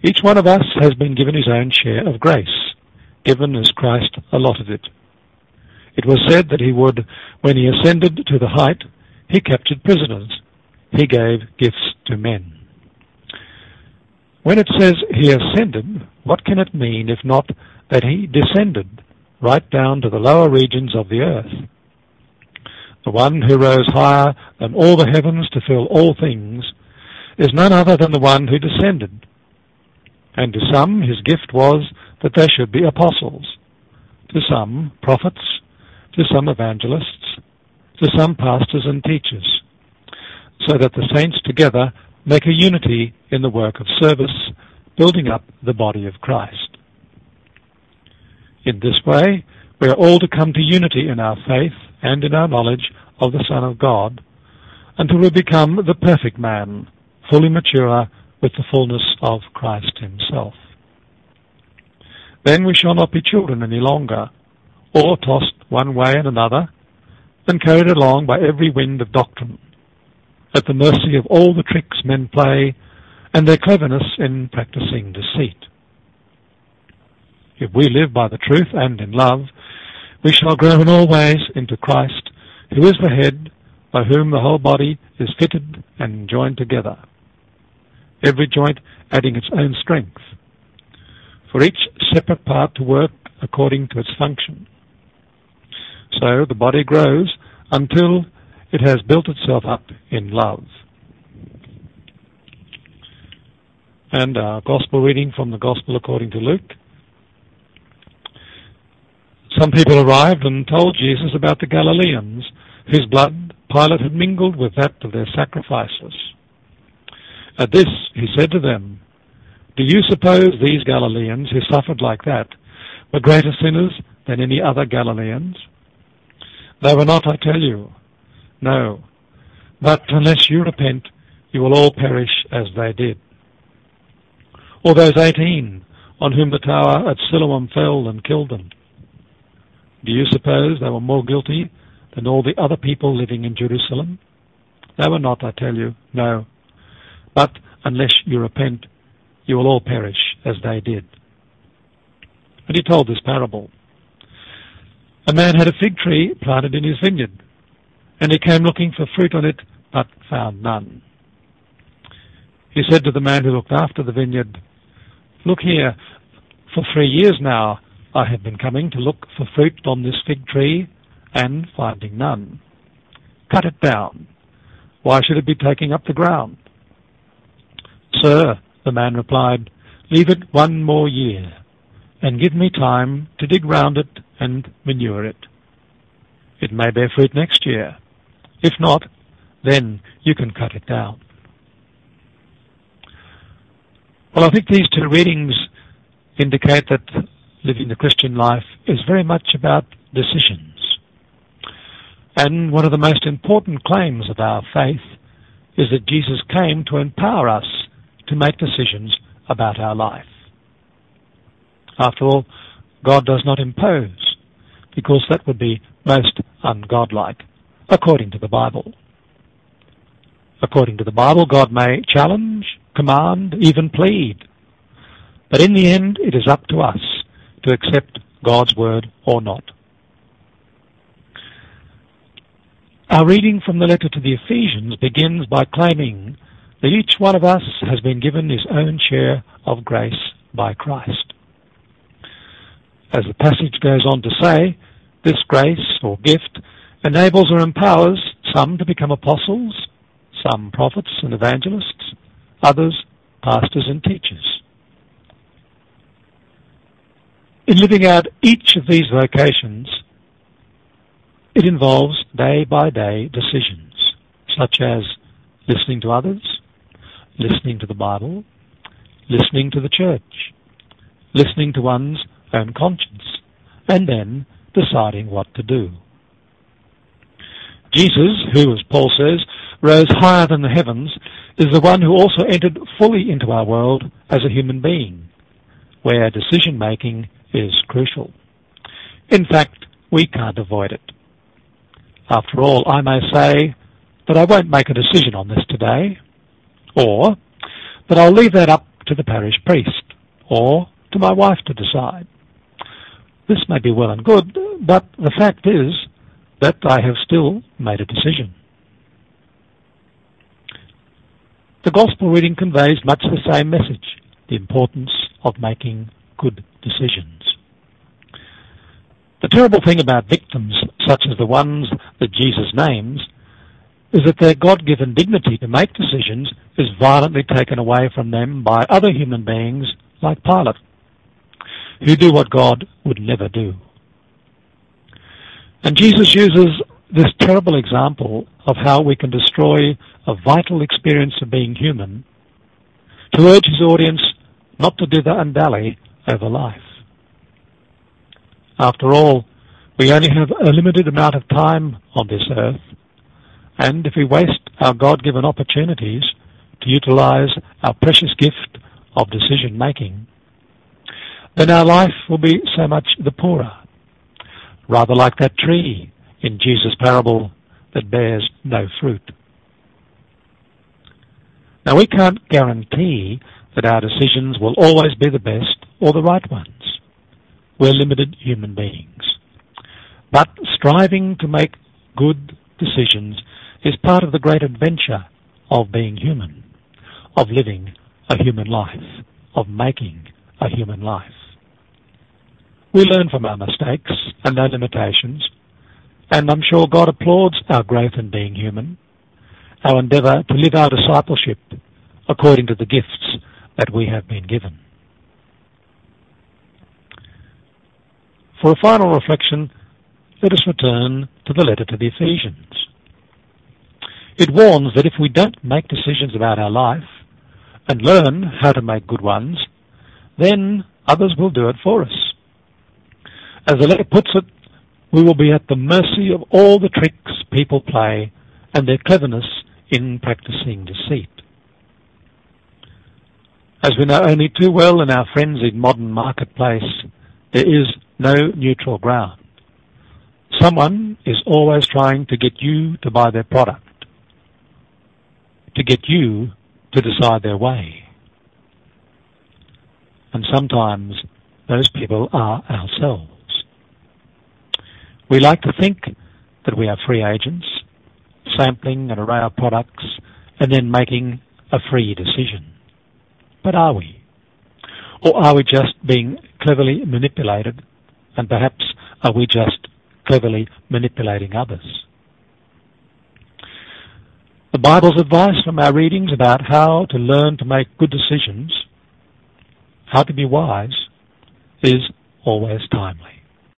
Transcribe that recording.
Each one of us has been given his own share of grace, given as Christ allotted it. It was said that he would, when he ascended to the height, he captured prisoners. He gave gifts to men. When it says he ascended, what can it mean if not that he descended right down to the lower regions of the earth? The one who rose higher than all the heavens to fill all things is none other than the one who descended. And to some his gift was that they should be apostles, to some prophets, to some evangelists, to some pastors and teachers, so that the saints together make a unity in the work of service, building up the body of Christ. In this way, we are all to come to unity in our faith and in our knowledge of the Son of God, until we become the perfect man, fully mature with the fullness of Christ himself. Then we shall not be children any longer, or tossed one way and another, and carried along by every wind of doctrine, at the mercy of all the tricks men play, and their cleverness in practicing deceit. If we live by the truth and in love, we shall grow in all ways into Christ, who is the head, by whom the whole body is fitted and joined together, every joint adding its own strength, for each separate part to work according to its function. So the body grows until it has built itself up in love. And our gospel reading from the Gospel according to Luke. Some people arrived and told Jesus about the Galileans, whose blood Pilate had mingled with that of their sacrifices. At this he said to them, "Do you suppose these Galileans who suffered like that were greater sinners than any other Galileans? They were not, I tell you. No, but unless you repent, you will all perish as they did. Or those 18 on whom the tower at Siloam fell and killed them. Do you suppose they were more guilty than all the other people living in Jerusalem? They were not, I tell you. No, but unless you repent, you will all perish as they did." And he told this parable. A man had a fig tree planted in his vineyard, and he came looking for fruit on it, but found none. He said to the man who looked after the vineyard, "Look here, for 3 years now I have been coming to look for fruit on this fig tree, and finding none. Cut it down. Why should it be taking up the ground?" "Sir," the man replied, "leave it 1 more year, and give me time to dig round it and manure it. It may bear fruit next year. If not, then you can cut it down." Well, I think these 2 readings indicate that living the Christian life is very much about decisions. And one of the most important claims of our faith is that Jesus came to empower us to make decisions about our life. After all, God does not impose, because that would be most ungodlike, according to the Bible. According to the Bible, God may challenge, command, even plead. But in the end, it is up to us to accept God's word or not. Our reading from the letter to the Ephesians begins by claiming that each one of us has been given his own share of grace by Christ. As the passage goes on to say, this grace or gift enables or empowers some to become apostles, some prophets and evangelists, others pastors and teachers. In living out each of these vocations, it involves day-by-day decisions, such as listening to others, listening to the Bible, listening to the church, listening to one's own conscience, and then deciding what to do. Jesus, who, as Paul says, rose higher than the heavens, is the one who also entered fully into our world as a human being, where decision-making is crucial. In fact, we can't avoid it. After all, I may say that I won't make a decision on this today, or that I'll leave that up to the parish priest or to my wife to decide. This may be well and good, but the fact is that I have still made a decision. The Gospel reading conveys much the same message, the importance of making good decisions. The terrible thing about victims such as the ones that Jesus names is that their God-given dignity to make decisions is violently taken away from them by other human beings like Pilate, who do what God would never do. And Jesus uses this terrible example of how we can destroy a vital experience of being human to urge his audience not to dither and dally over life. After all, we only have a limited amount of time on this earth, and if we waste our God-given opportunities to utilize our precious gift of decision-making, then our life will be so much the poorer, rather like that tree in Jesus' parable that bears no fruit. Now, we can't guarantee that our decisions will always be the best or the right ones. We're limited human beings. But striving to make good decisions is part of the great adventure of being human, of living a human life, of making a human life. We learn from our mistakes and our limitations, and I'm sure God applauds our growth in being human, our endeavour to live our discipleship according to the gifts that we have been given. For a final reflection, let us return to the letter to the Ephesians. It warns that if we don't make decisions about our life and learn how to make good ones, then others will do it for us. As the letter puts it, we will be at the mercy of all the tricks people play and their cleverness in practicing deceit. As we know only too well in our frenzied modern marketplace, there is no neutral ground. Someone is always trying to get you to buy their product, to get you to decide their way. And sometimes those people are ourselves. We like to think that we are free agents, sampling an array of products and then making a free decision. But are we? Or are we just being cleverly manipulated, and perhaps are we just cleverly manipulating others? The Bible's advice from our readings about how to learn to make good decisions, how to be wise, is always timely.